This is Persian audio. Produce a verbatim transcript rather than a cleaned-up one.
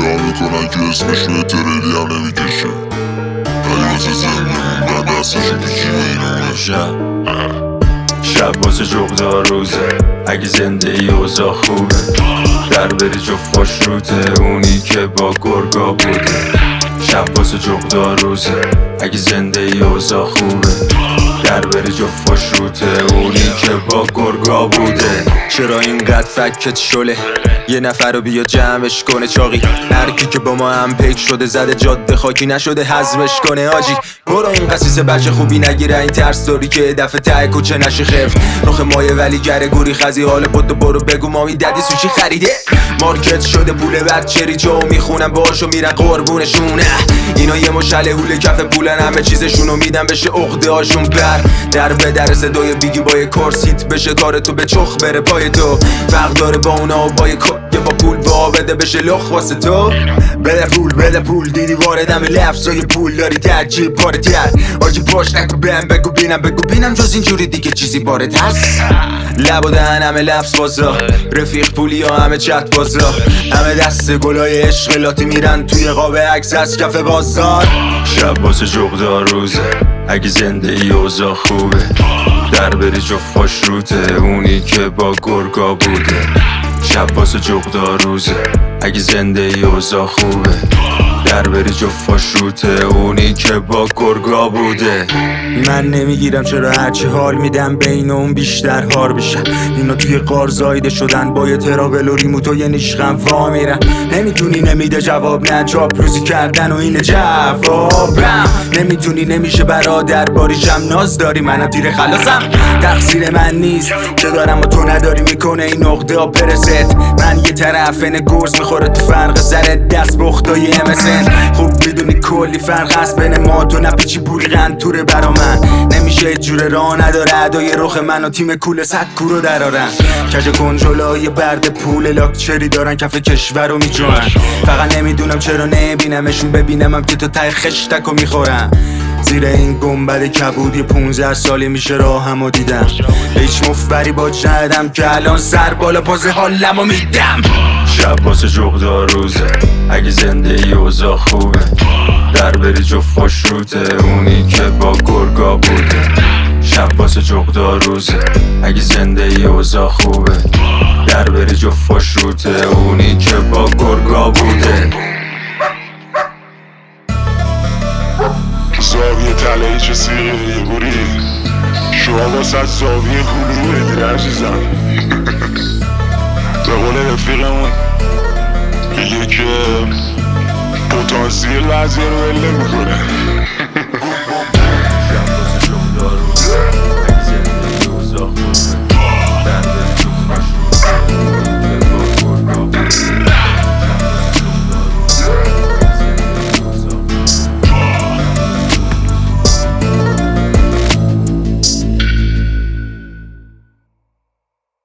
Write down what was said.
ادعا میکنن که اسمشون تریلی هم نمیکشه، ولی واسه زندگیمون بعد دستشون پیچی بینونه. شب شب واسه جغدار روزه، اگه زنده ای اوضاع خوبه، در بری جفت خوش روته، اونی که با گرگا بوده. شب واسه جغدار روزه، اگه زنده ای اوضاع خوبه، در بری جفت خوش روته، اونی که با گرگا بوده. چرا اینقدر فکت شله، یه نفر رو بیا جمعش کنه چاقی، هرکی که با ما هم پیک شده زده جاده خاکی نشده حزمش کنه آجی. برو این قصیصه بچه خوبی نگیره این ترس داری که دفعه ته کوچه نشی خفت. رخ مایه ولی گره گوری خزی حال بودو برو بگو مامی ددی سوشی خریده. مارکت شده پول بچری جو میخونم باشو میرن قربونشونه. اینا یه مشله هوله کف پولن، همه چیزشونو میدن بشه عقده هاشون بر در به در صدای بیگی با یه کورسیت بشه کار تو به چخ بره پای تو. فرق داره با اونا و با یه یه با پول با بده بشه لخ واسه تو. بده پول بده پول دیدی واردم لفظای پول داری ترجیب پاره تر آجی پاش نکو بهم بگو بینم بگو بینم جز اینجوری دیگه چیزی بارد هست. لب و دهن همه لفظ بازا، رفیق پولی ها همه چت بازا، همه دست گلای عشق لاتی میرن توی قاب عکس از کف بازار. شب واسه جغدار روزه، اگه زنده ای اوضاع خوبه، در بری جفت خوش روته، اونی که با گرگا بوده. شب واسه جغدار روزه، اگه زنده ای اوضاع خوبه، در بری جفت خوش روته، اونی که با گرگا بوده. من نمیگیرم چرا هرچی حال میدم بین اون بیشتر هار بشن. اینا توی قار زایده شدن با یه تراول و ریموت و یه نیشخم وا میرن. نمیتونی نمیده جواب نه چاپلوسی کردن و اینه جوابم. نمیتونی نمیشه برادر باریشم ناز داری منم تیر خلاصم. تقصیر من نیست که دارم و تو نداری میکنه این نقطه ها پرست. من یه طرفن گرز میخوره تو فرق سر دست بختای امسن. خوب میدونی کلی فرق هست بین ما تو نپیچی پولی غنطوره برا من. نمیشه جوره راه نداره ادای رخ من و تیم کول صد کورو درارن. کج کنجولای برد پول لاکچری دارن کف کشور رو میجوان. فقط نمیدونم چرا نبینمشون ببینمم که تو ته خشتکو میخورم. زیر این گنبد کبودی پونزده سالی میشه راهمو دیدم. هیچ مفبری با ندم که الان سر بالا پاز حالمو میدم. شب واسه جغدار روزه، اگه زنده ای اوضاع خوبه، در بری جفت خوش روته، اونی که با گرگا بوده. شب واسه جغدار روزه، اگه زنده ای اوضاع خوبه، در بری جفت خوش روته، اونی که با گرگا بوده. زاویه طلایی چه سیغه یه بوری شما واسه زاویه هلو رو بگیر عزیزم. به قول رفیقمون میگه که پتانسیل وضعیه رو بله میکنه.